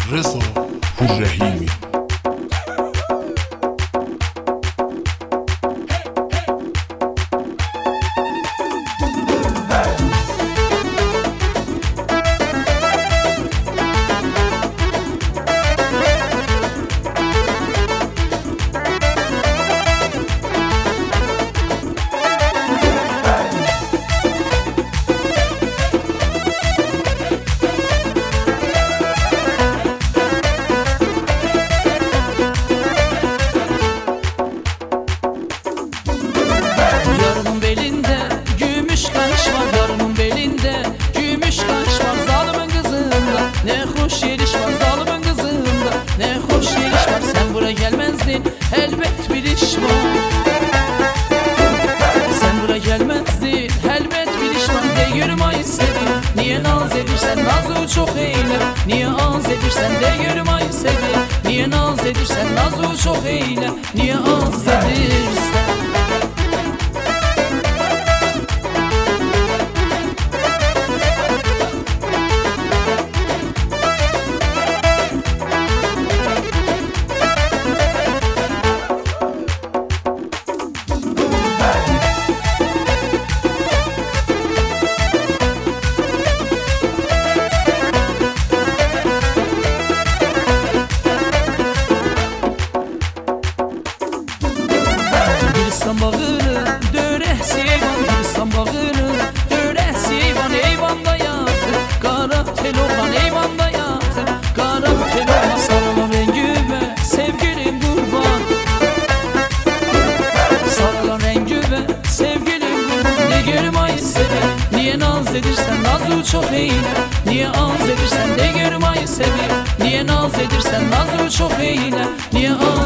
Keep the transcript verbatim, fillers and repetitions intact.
رضا الرحیمی. Elbet bir iş var. Sen buraya gelmezdin, elbet bir iş var. De yürümeyi sevin, niye naz edirsen nazı çok eyle. Niye az edirsen de yürümeyi sevin. Niye naz edirsen nazı çok eyle. Niye az edirsen. Gülistan bağını döresi eyvan, Gülistan bağını döresi eyvan. Eyvanda yatır kara telokan, eyvanda yatır kara telokan. Sarılan rengüme sevgilim kurban, sarılan rengüme sevgilim kurban. Ne görmeyi sevir, niye naz edirsen nazı çok eyle. Niye az edirsen de görmeyi sevir. Niye naz edirsen nazı çok eyle. Niye az